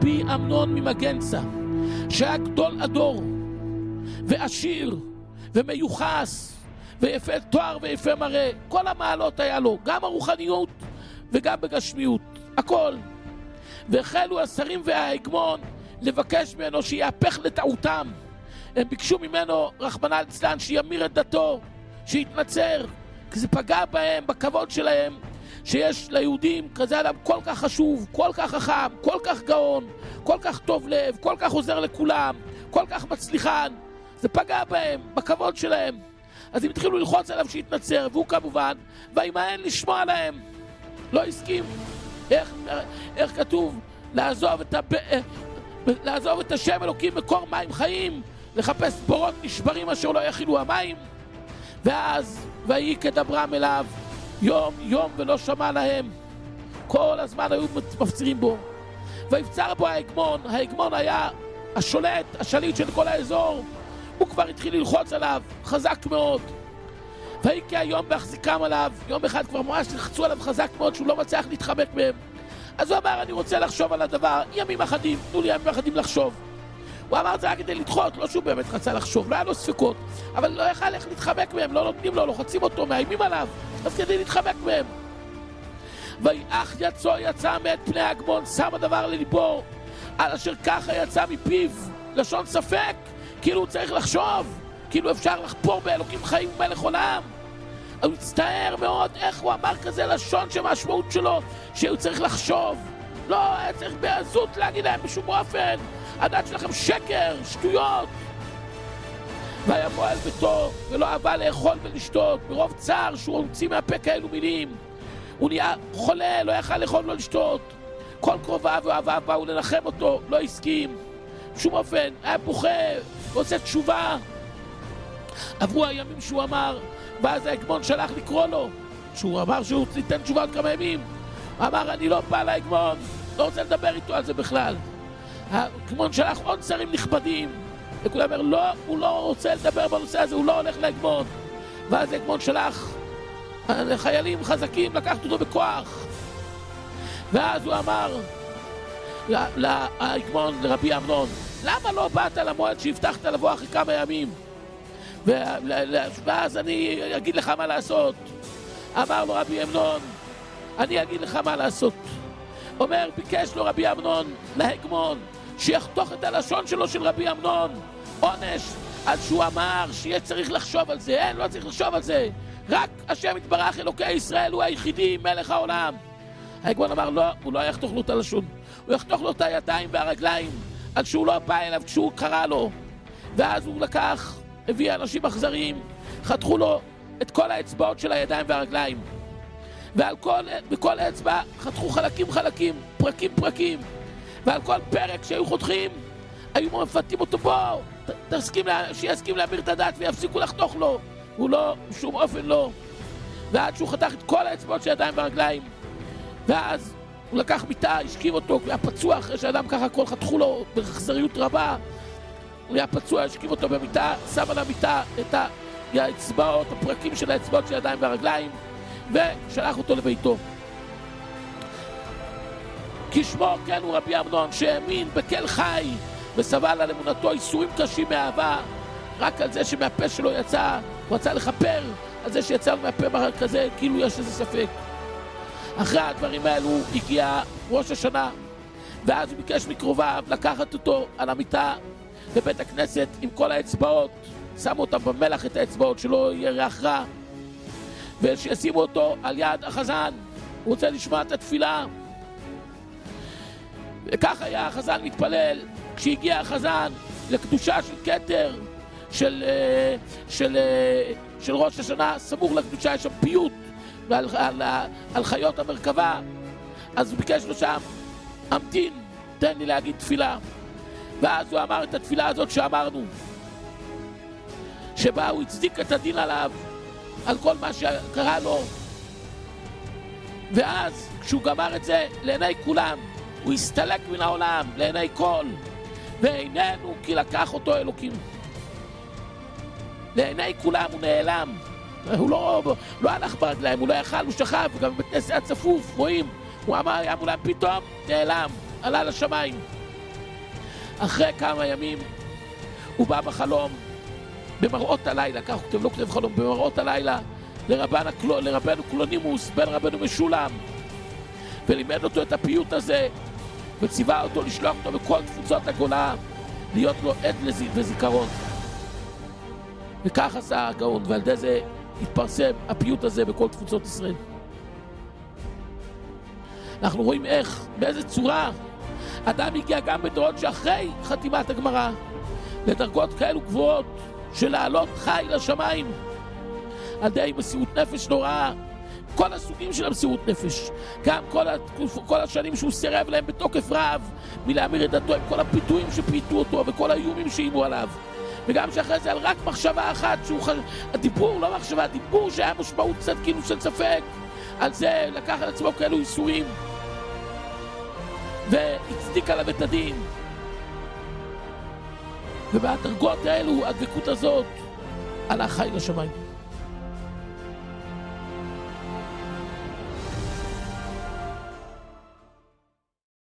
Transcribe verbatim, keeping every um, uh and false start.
רבי אמנון ממגנצה, שהיה גדול הדור ועשיר ומיוחס ויפה תואר ויפה מראה, כל המעלות היה לו, גם הרוחניות וגם בגשמיות, הכל. והחלו השרים וההגמון לבקש ממנו שיהפך לטעותם. הם ביקשו ממנו, רחמנא ליצלן, שימיר את דתו, שיתנצר, כי זה פגע בהם, בכבוד שלהם, שיש ליהודים כזה אדם כל כך חשוב, כל כך חכם, כל כך גאון, כל כך טוב לב, כל כך עוזר לכולם, כל כך מצליחן. זה פגע בהם, בכבוד שלהם. אז הם התחילו ללחוץ עליו שיתנצר, והוא כמובן, והימהן לשמוע להם. לא הסכים. איך, איך כתוב? לעזוב את, הב... לעזוב את השם אלוקים מקור מים חיים, לחפש בורות נשברים אשר לא יכילו המים. ואז, ויהי כדברם אליו, יום יום ולא שמע להם. כל הזמן היו מפצירים בו. ויבצר בו ההגמון. ההגמון היה השולט, השליט של כל האזור. הוא כבר התחיל ללחוץ עליו, חזק מאוד. ויהי כי היום בהחזיקם עליו, יום אחד כבר ממש לחצו עליו חזק מאוד שהוא לא מצליח להתחמק מהם. אז הוא אמר, אני רוצה לחשוב על הדבר, ימים אחדים, תנו לי ימים אחדים לחשוב. הוא אמר זה רק כדי לדחות, לא שהוא באמת רצה לחשוב, לא היה לו ספקות, אבל לא יכל איך להתחמק מהם, לא נותנים לו, לוחצים אותו, מאיימים עליו, אז כדי להתחמק מהם. ויח יצא יצא מאת פני ההגמון, שם הדבר לליבו, על אשר ככה יצא מפיו, לשון ספק, כאילו הוא צריך לחשוב, כאילו אפשר לחפור באלוקים חיים ומלך עולם. הוא הצטער מאוד איך הוא אמר כזה לשון שהמשמעות שלו שהוא צריך לחשוב. לא, היה צריך בעזות להגיד להם בשום אופן, הדת שלכם שקר, שטויות. והיה מועל ביתו ולא אהבה לאכול ולשתות, ברוב צער שהוא הוציא מהפה כאלו מילים. הוא נהיה חולה, לא יכל לאכול ולא לשתות. כל קרוביו ואוהביו באו לנחם אותו, לא הסכים. בשום אופן, היה בוכה ועושה תשובה. עברו הימים שהוא אמר, ואז ההגמון שלח לקרוא לו, שהוא אמר שהוא ייתן תשובה עוד כמה ימים. הוא אמר, אני לא בא להגמון, לא רוצה לדבר איתו על זה בכלל. ההגמון שלח עוד שרים נכבדים, וכולם אומר, לא, הוא לא רוצה לדבר בנושא הזה, הוא לא הולך להגמון. ואז ההגמון שלח לחיילים חזקים לקחת אותו בכוח. ואז הוא אמר להגמון, לרבי אמנון, למה לא באת למועד שהבטחת לבוא אחרי כמה ימים? ואז אני אגיד לך מה לעשות. אמר לו רבי אמנון, אני אגיד לך מה לעשות. אומר, ביקש לו רבי אמנון להגמון שיחתוך את הלשון שלו של רבי אמנון עונש על שהוא אמר שיהיה צריך לחשוב על זה. אין, לא צריך לחשוב על זה, רק השם יתברך אלוקי ישראל הוא היחידי מלך העולם. ההגמון אמר לא, הוא לא יחתוך לו את הלשון, הוא יחתוך לו את הידיים והרגליים על שהוא לא בא אליו כשהוא קרא לו. ואז הוא לקח, הביא אנשים אכזריים, חתכו לו את כל האצבעות של הידיים והרגליים, ועל כל, בכל אצבע חתכו חלקים חלקים, פרקים פרקים, ועל כל פרק שהיו חותכים היו מפתים אותו בו, תסכים לה, שיסכים להמיר את הדת ויפסיקו לחתוך לו. הוא לא, בשום אופן לא. ועד שהוא חתך את כל האצבעות של הידיים והרגליים, ואז הוא לקח מיטה, השכיב אותו, הוא היה פצוע אחרי שאדם ככה הכל חתכו לו באכזריות רבה. הוא היה פצוע, השכיב אותו במיטה, שם על המיטה את האצבעות, הפרקים של האצבעות של הידיים והרגליים, ושלח אותו לביתו. כשמו כן הוא רבי אמנון, שהאמין בכל חי וסבל על אמונתו איסורים קשים מאהבה, רק על זה שמהפה שלו יצא, הוא רצה לכפר על זה שיצא מהפה כזה, כאילו יש איזה ספק. אחרי הדברים האלו הגיע ראש השנה, ואז הוא ביקש מקרוביו לקחת אותו על המיטה בבית הכנסת עם כל האצבעות, שמו אותם במלח את האצבעות שלא יהיה ריח רע, ושישימו אותו על יד החזן. הוא רוצה לשמוע את התפילה. וכך היה החזן מתפלל. כשהגיע החזן לקדושה של כתר של, של, של ראש השנה, סמוך לקדושה יש שם פיוט על, על, על חיות המרכבה, אז הוא ביקש לו שם, המתין, תן לי להגיד תפילה. ואז הוא אמר את התפילה הזאת שאמרנו, שבה הוא הצדיק את הדין עליו על כל מה שקרה לו. ואז כשהוא גמר את זה לעיני כולם, הוא הסתלק מן העולם לעיני כל, ואיננו כי לקח אותו אלוקים. לעיני כולם הוא נעלם, הוא לא, לא הלך ברגליים, הוא לא יכל, הוא שכב, וגם בבית כנסת היה צפוף, רואים, הוא אמר, היה מולם פתאום, נעלם, עלה לשמיים. אחרי כמה ימים הוא בא בחלום, במראות הלילה, כך הוא כותב, לא כותב חלום, במראות הלילה, לרבן, לרבנו קלונימוס, בן רבנו משולם, ולימד אותו את הפיוט הזה, וציווה אותו לשלוח אותו בכל תפוצות הגולה, להיות לו עד וזיכרון. וכך עשה הגאון, ועל ידי זה התפרסם הפיוט הזה בכל תפוצות ישראל. אנחנו רואים איך, באיזה צורה, אדם הגיע גם בדורות שאחרי חתימת הגמרא, לדרגות כאלו גבוהות, של לעלות חי לשמיים, על ידי מסירות נפש נוראה, כל הסוגים של המסירות נפש, גם כל, כל השנים שהוא סירב להם בתוקף רב, מלהמיר את דתו עם כל הפיתויים שפיתו אותו, וכל האיומים שאימו עליו, וגם שאחרי זה על רק מחשבה אחת, שהוא ח... הדיבור, לא מחשבה, הדיבור שהיה משמעות קצת כאילו של ספק, על זה לקח על עצמו כאלו איסורים, והצדיק עליו את הדין. ובהדרגות האלו, הדבקות הזאת, הלך חי לשמיים.